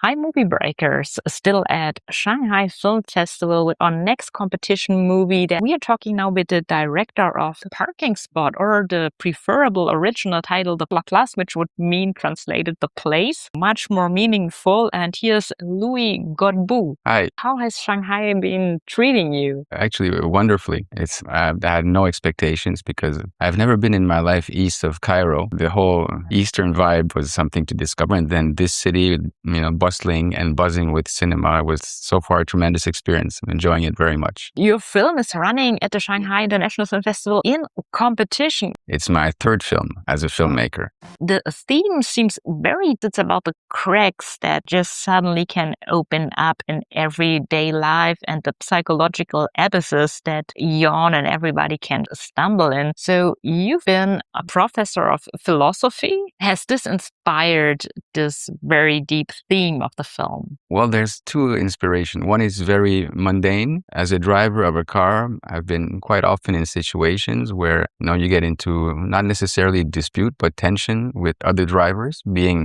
Hi, movie breakers. Still at Shanghai Film Festival with our next competition movie. That we are talking now with the director of The Parking Spot, or the preferable original title, The Place, which would mean translated The Place. Much more meaningful. And here's Louis Godbout. Hi. How has Shanghai been treating you? Actually, wonderfully. I had no expectations because I've never been in my life east of Cairo. The whole Eastern vibe was something to discover. And then this city, bustling and buzzing with cinema was so far a tremendous experience. I'm enjoying it very much. Your film is running at the Shanghai International Film Festival in competition. It's my third film as a filmmaker. The theme seems it's about the cracks that just suddenly can open up in everyday life and the psychological abysses that yawn and everybody can stumble in. So you've been a professor of philosophy. Has this inspired this very deep theme of the film? Well, there's two inspirations. One is very mundane. As a driver of a car, I've been quite often in situations where, you get into not necessarily dispute, but tension with other drivers,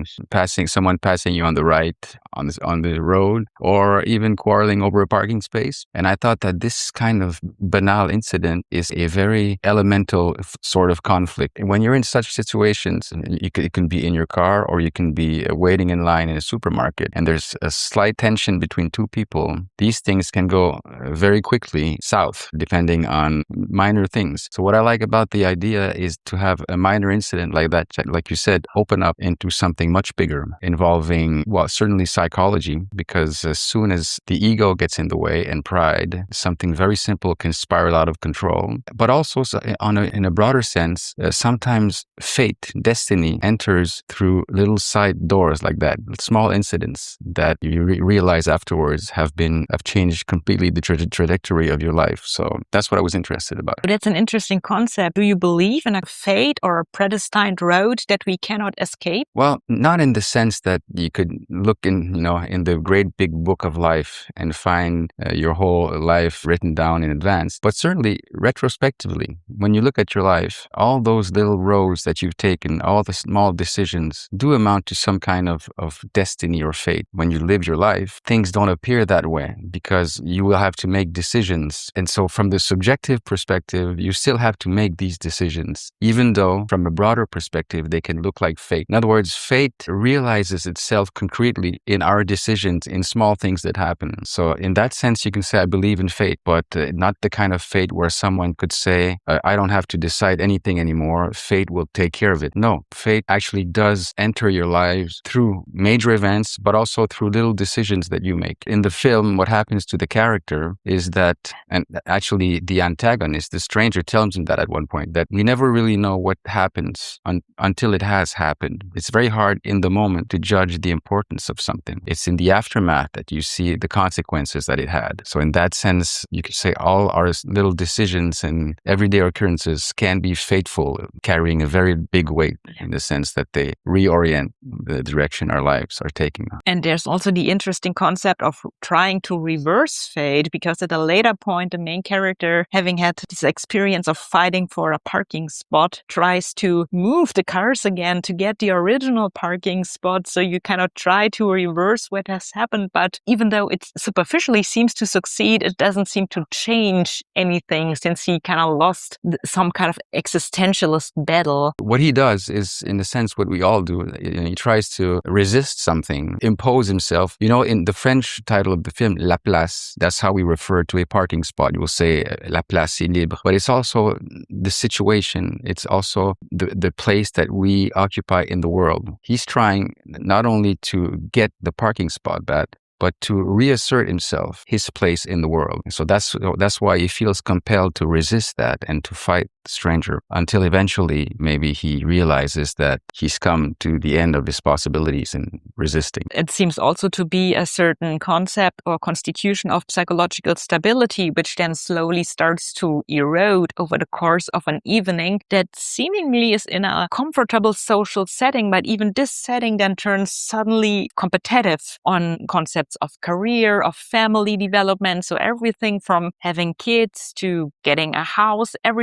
someone passing you on the right, on the road, or even quarreling over a parking space. And I thought that this kind of banal incident is a very elemental sort of conflict. And when you're in such situations, it can be in your car or you can be waiting in line in a supermarket, and there's a slight tension between two people. These things can go very quickly south, depending on minor things. So what I like about the idea is to have a minor incident like that, like you said, open up into something much bigger, involving, certainly psychology, because as soon as the ego gets in the way and pride, something very simple can spiral out of control. But also in a broader sense, sometimes fate, destiny enters through little side doors like that, small incidents that you realize afterwards have changed completely the trajectory of your life. So that's what I was interested about. That's an interesting concept. Do you believe in a fate or a predestined road that we cannot escape? Well, not in the sense that you could look in the great big book of life and find your whole life written down in advance, but certainly retrospectively, when you look at your life, all those little roads that you've taken, all the small decisions do amount to some kind of destiny or fate. When you live your life, things don't appear that way because you will have to make decisions. And so from the subjective perspective, you still have to make these decisions, even though from a broader perspective, they can look like fate. In other words, fate realizes itself concretely in our decisions, in small things that happen. So in that sense, you can say, I believe in fate, but not the kind of fate where someone could say, I don't have to decide anything anymore. Fate will take care of it. No, fate actually does enter your lives through major events, but also through little decisions that you make. In the film, what happens to the character is that, and actually the antagonist, the stranger, tells him that at one point, that we never really know what happens until it has happened. It's very hard in the moment to judge the importance of something. It's in the aftermath that you see the consequences that it had. So in that sense, you could say all our little decisions and everyday occurrences can be fateful, carrying a very big weight in the sense that they reorient the direction our lives are taking. And there's also the interesting concept of trying to reverse fate, because at a later point, the main character, having had this experience of fighting for a parking spot, tries to move the cars again to get the original parking spot. So you cannot try to reverse what has happened. But even though it superficially seems to succeed, it doesn't seem to change anything, since he kind of lost some kind of existentialist battle. What he does is, in a sense, what we all do. He tries to resist something, impose himself. In the French title of the film, La Place, that's how we refer to a parking spot. You will say La Place est libre. But it's also the situation. It's also the place that we occupy in the world. He's trying not only to get the parking spot back, but to reassert himself, his place in the world. So that's why he feels compelled to resist that and to fight the stranger, until eventually maybe he realizes that he's come to the end of his possibilities in resisting. It seems also to be a certain concept or constitution of psychological stability, which then slowly starts to erode over the course of an evening that seemingly is in a comfortable social setting, but even this setting then turns suddenly competitive on concepts of career, of family development. So everything from having kids to getting a house, everything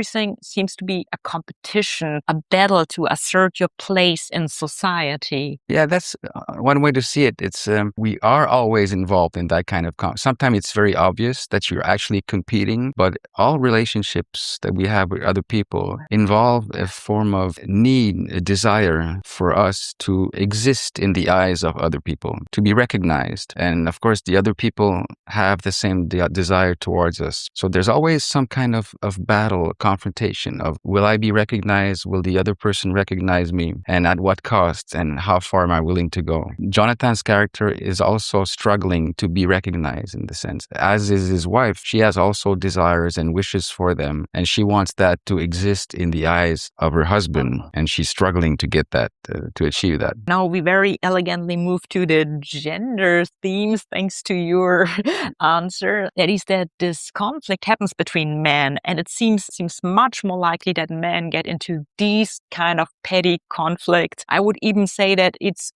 seems to be a competition, a battle to assert your place in society. Yeah, that's one way to see it. It's we are always involved in that kind of. Sometimes it's very obvious that you're actually competing, but all relationships that we have with other people involve a form of need, a desire for us to exist in the eyes of other people, to be recognized, and of course, the other people have the same desire towards us. So there's always some kind of battle, confrontation of, will I be recognized? Will the other person recognize me? And at what cost? And how far am I willing to go? Jonathan's character is also struggling to be recognized in the sense, as is his wife. She has also desires and wishes for them, and she wants that to exist in the eyes of her husband, and she's struggling to get that, to achieve that. Now we very elegantly move to the gender themes thanks to your answer. That is that this conflict happens between men, and it seems much more likely that men get into these kind of petty conflicts. I would even say that it's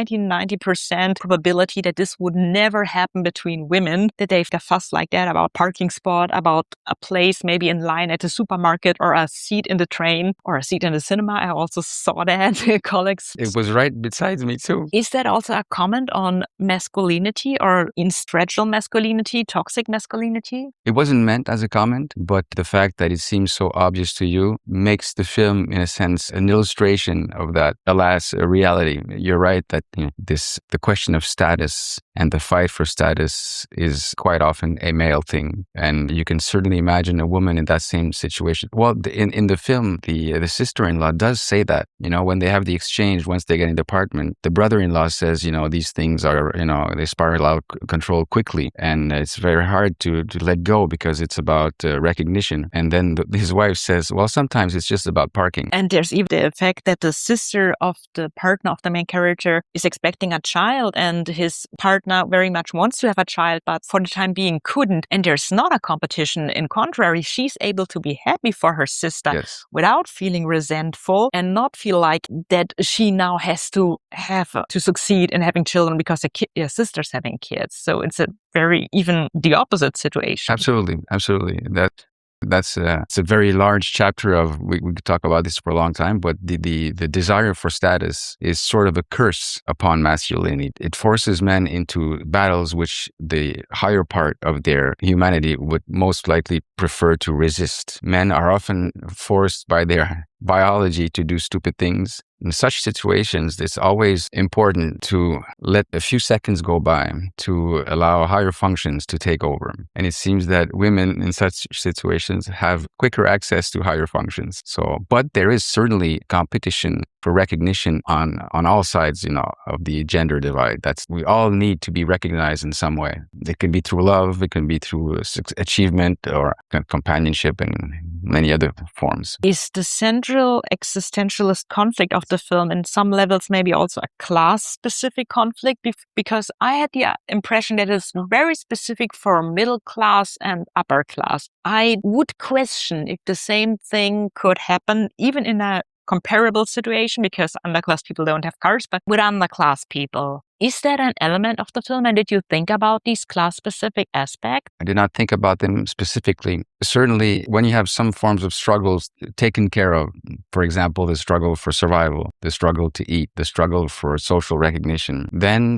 90% probability that this would never happen between women, that they fuss like that about parking spot, about a place maybe in line at the supermarket, or a seat in the train, or a seat in the cinema. I also saw that, colleagues. It was right besides me too. Is that also a comment on masculinity or instrumental masculinity, toxic masculinity? It wasn't meant as a comment, but the fact that it seems so obvious to you makes the film, in a sense, an illustration of that, alas, a reality. You're right that the question of status and the fight for status is quite often a male thing. And you can certainly imagine a woman in that same situation. Well, in the film, the sister-in-law does say that, when they have the exchange, once they get in the apartment, the brother-in-law says, these things are, they spiral out of control quickly. And it's very hard to let go because it's about recognition. And then his wife says, well, sometimes it's just about parking. And there's even the effect that the sister of the partner of the main character is expecting a child, and his partner very much wants to have a child, but for the time being couldn't. And there's not a competition. In contrary, she's able to be happy for her sister, yes, without feeling resentful and not feel like that she now has to succeed in having children because her sister's having kids. So it's a very even the opposite situation. Absolutely. That's it's a very large chapter of, we could talk about this for a long time, but the desire for status is sort of a curse upon masculinity. It forces men into battles which the higher part of their humanity would most likely prefer to resist. Men are often forced by their biology to do stupid things. In such situations, it's always important to let a few seconds go by to allow higher functions to take over. And it seems that women in such situations have quicker access to higher functions. But there is certainly competition for recognition on all sides, of the gender divide. We all need to be recognized in some way. It can be through love, it can be through achievement or companionship, and many other forms. Is the central existentialist conflict of the film in some levels maybe also a class-specific conflict? Because I had the impression that it's very specific for middle class and upper class. I would question if the same thing could happen even in a comparable situation, because underclass people don't have cars, but with underclass people. Is that an element of the film? And did you think about these class-specific aspects? I did not think about them specifically. Certainly, when you have some forms of struggles taken care of, for example, the struggle for survival, the struggle to eat, the struggle for social recognition, then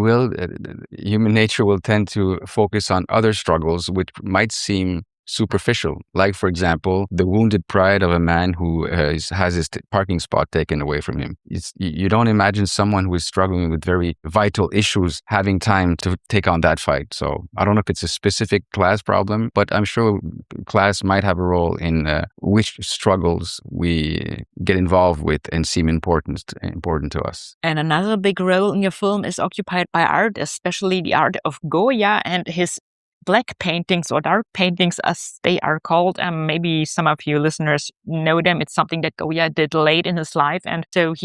human nature will tend to focus on other struggles which might seem superficial, like, for example, the wounded pride of a man who has his parking spot taken away from him. You don't imagine someone who is struggling with very vital issues having time to take on that fight. So I don't know if it's a specific class problem, but I'm sure class might have a role in which struggles we get involved with and seem important to us. And another big role in your film is occupied by art, especially the art of Goya and his black paintings, or dark paintings as they are called. Maybe some of you listeners know them. It's something that Goya did late in his life. And so he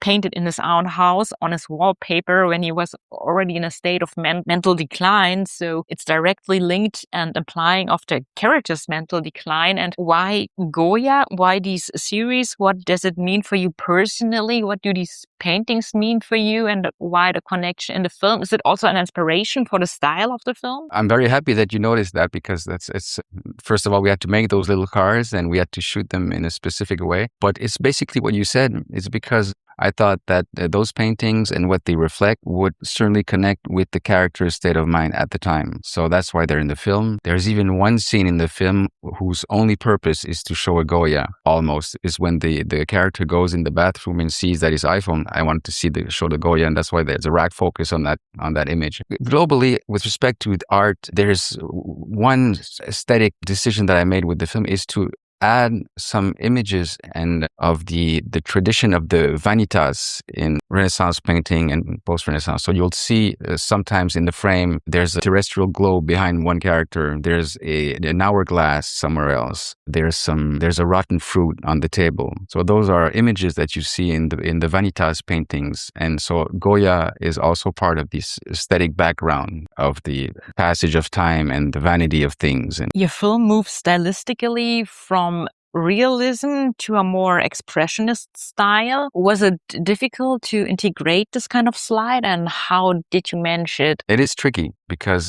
painted in his own house on his wallpaper when he was already in a state of mental decline. So it's directly linked and implying of the character's mental decline. And why Goya? Why these series? What does it mean for you personally? What do these paintings mean for you, and why the connection in the film? Is it also an inspiration for the style of the film? I'm very happy that you noticed that, because it's first of all, we had to make those little cars and we had to shoot them in a specific way. But it's basically what you said. It's because I thought that those paintings and what they reflect would certainly connect with the character's state of mind at the time. So that's why they're in the film. There's even one scene in the film whose only purpose is to show a Goya, almost, is when the character goes in the bathroom and sees that his iPhone, I wanted to show the Goya, and that's why there's a rack focus on that image. Globally, with respect to art, there's one aesthetic decision that I made with the film is to add some images and of the tradition of the vanitas in Renaissance painting and post-Renaissance. So you'll see sometimes in the frame, there's a terrestrial globe behind one character. There's an hourglass somewhere else. There's a rotten fruit on the table. So those are images that you see in the vanitas paintings. And so Goya is also part of this aesthetic background of the passage of time and the vanity of things. And your film moves stylistically from realism to a more expressionist style. Was it difficult to integrate this kind of slide, and how did you manage it? It is tricky because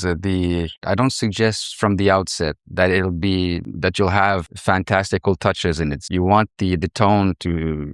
I don't suggest from the outset that you'll have fantastical touches in it. You want the tone to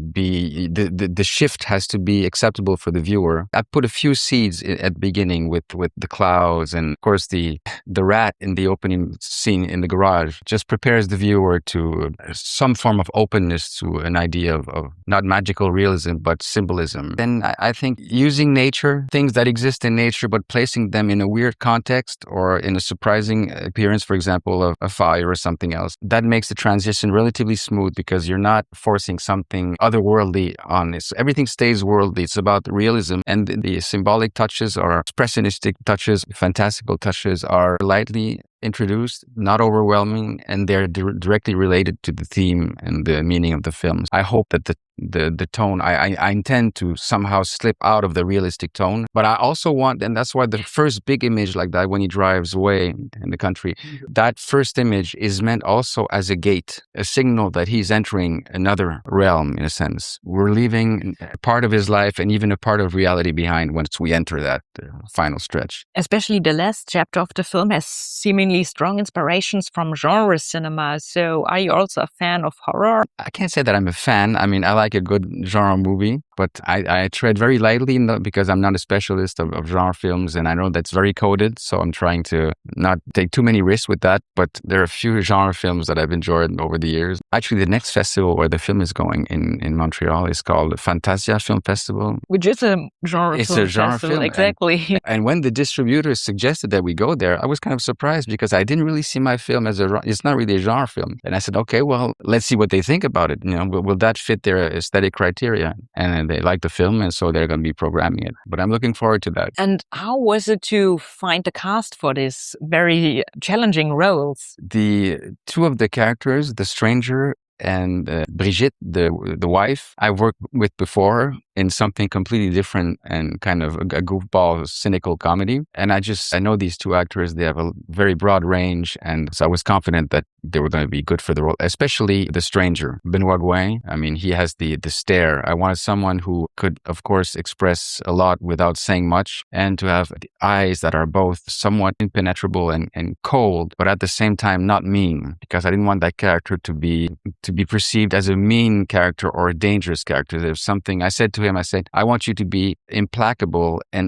be, the shift has to be acceptable for the viewer. I put a few seeds at the beginning with the clouds, and of course the rat in the opening scene in the garage just prepares the viewer to some form of openness to an idea of not magical realism, but symbolism. Then I think using nature, things that exist in nature, but placing them in a weird context or in a surprising appearance, for example, of a fire or something else, that makes the transition relatively smooth because you're not forcing something otherworldly on it. So everything stays worldly. It's about realism, and the symbolic touches or expressionistic touches, fantastical touches are lightly introduced, not overwhelming, and they're directly related to the theme and the meaning of the films. I hope that the tone, I intend to somehow slip out of the realistic tone, but I also want, and that's why the first big image like that when he drives away in the country, that first image is meant also as a gate, a signal that he's entering another realm in a sense. We're leaving a part of his life and even a part of reality behind once we enter that final stretch. Especially the last chapter of the film has seemingly strong inspirations from genre cinema. So are you also a fan of horror? I can't say that I'm a fan. I mean, I like a good genre movie, but I tread very lightly because I'm not a specialist of genre films, and I know that's very coded, so I'm trying to not take too many risks with that, but there are a few genre films that I've enjoyed over the years. Actually, the next festival where the film is going in Montreal is called Fantasia Film Festival. Which is a genre It's film a genre festival, film. exactly. And when the distributors suggested that we go there, I was kind of surprised because I didn't really see my film as it's not really a genre film. And I said, okay, well, let's see what they think about it. You know, will that fit their aesthetic criteria? And they like the film, and so they're going to be programming it. But I'm looking forward to that. And how was it to find the cast for these very challenging roles? The two of the characters, the stranger and Brigitte, the wife, I worked with before in something completely different and kind of a goofball, cynical comedy. And I know these two actors, they have a very broad range. And so I was confident that they were going to be good for the role, especially the stranger, Benoit Gouin. I mean, he has the stare. I wanted someone who could, of course, express a lot without saying much, and to have the eyes that are both somewhat impenetrable and cold, but at the same time not mean, because I didn't want that character to be perceived as a mean character or a dangerous character. There's something I said to him, I said, I want you to be implacable and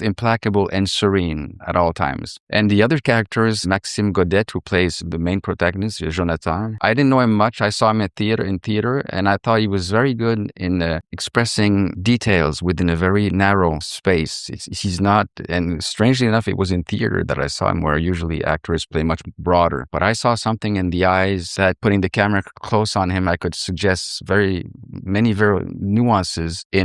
serene at all times. And the other characters, Maxime Godet, who plays the main protagonist, Jonathan, I didn't know him much. I saw him in theater, and I thought he was very good in expressing details within a very narrow space. He's not, and strangely enough, it was in theater that I saw him, where usually actors play much broader. But I saw something in the eyes that, putting the camera close on him, I could suggest very nuances in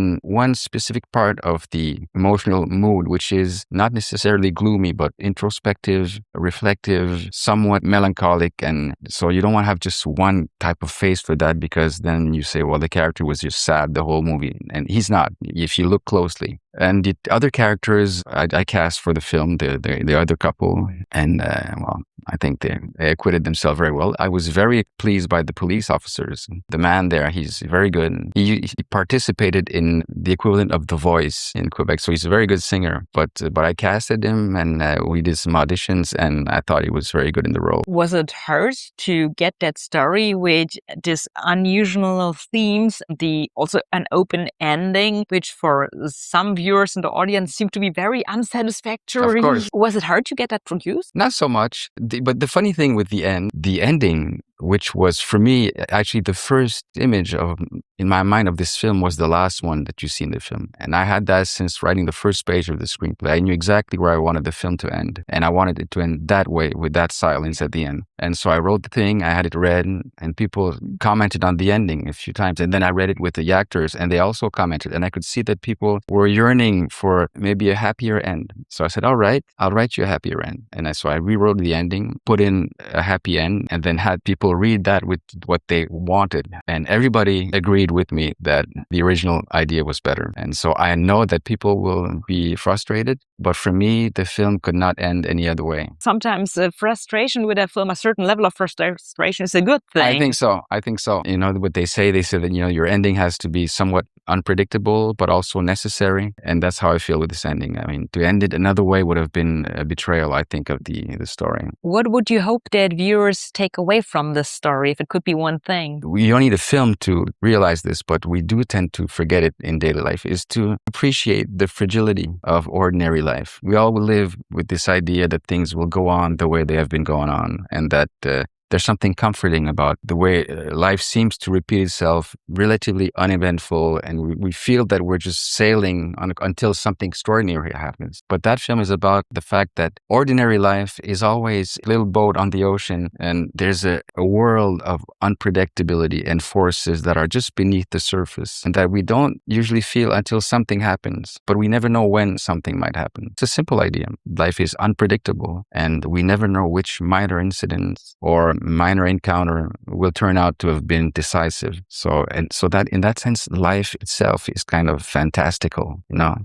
in one specific part of the emotional mood, which is not necessarily gloomy, but introspective, reflective, somewhat melancholic. And so you don't want to have just one type of face for that, because then you say, well, the character was just sad the whole movie. And he's not, if you look closely. And the other characters I cast for the film, the other couple, and well, I think they acquitted themselves very well. I was very pleased by the police officers. The man there, he's very good. He participated in the equivalent of The Voice in Quebec, so he's a very good singer. But I casted him, and we did some auditions, and I thought he was very good in the role. Was it hard to get that story with this unusual themes, also an open ending, which for some viewers in the audience seemed to be very unsatisfactory? Of course. Was it hard to get that produced? Not so much. But the funny thing with the ending, which was for me actually the first image in my mind of this film, was the last one that you see in the film. And I had that since writing the first page of the screenplay. I knew exactly where I wanted the film to end. And I wanted it to end that way, with that silence at the end. And so I wrote the thing, I had it read, and people commented on the ending a few times. And then I read it with the actors, and they also commented. And I could see that people were yearning for maybe a happier end. So I said, all right, I'll write you a happier end. And so I rewrote the ending, put in a happy end, and then had people read that with what they wanted. And everybody agreed with me that the original idea was better. And so I know that people will be frustrated, but for me, the film could not end any other way. Sometimes frustration with a film, a certain level of frustration, is a good thing. I think so. You know what they say? They say that, your ending has to be somewhat unpredictable, but also necessary. And that's how I feel with this ending. I mean, to end it another way would have been a betrayal, I think, of the story. What would you hope that viewers take away from this story, if it could be one thing? You don't need a film to realize this, but we do tend to forget it in daily life, is to appreciate the fragility of ordinary life. We all live with this idea that things will go on the way they have been going on, and that there's something comforting about the way life seems to repeat itself, relatively uneventful, and we feel that we're just sailing until something extraordinary happens. But that film is about the fact that ordinary life is always a little boat on the ocean, and there's a world of unpredictability and forces that are just beneath the surface, and that we don't usually feel until something happens, but we never know when something might happen. It's a simple idea. Life is unpredictable, and we never know which minor incidents or minor encounter will turn out to have been decisive. So that in that sense, life itself is kind of fantastical.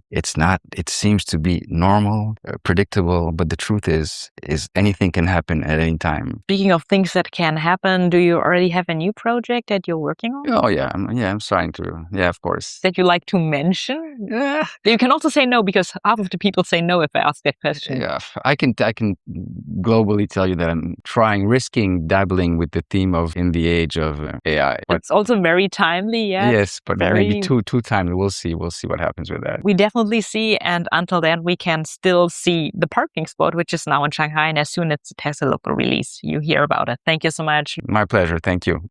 It seems to be normal, predictable, but the truth is anything can happen at any time. Speaking of things that can happen, do you already have a new project that you're working on? Oh yeah, I'm trying to. Yeah, of course. That you like to mention? You can also say no, because half of the people say no if I ask that question. Yeah, I can globally tell you that I'm dabbling with the theme of in the age of AI. But it's also very timely, yeah. Yes, but maybe too timely. We'll see what happens with that. We definitely see, and until then, we can still see The Parking Spot, which is now in Shanghai, and as soon as it has a local release, you hear about it. Thank you so much. My pleasure. Thank you.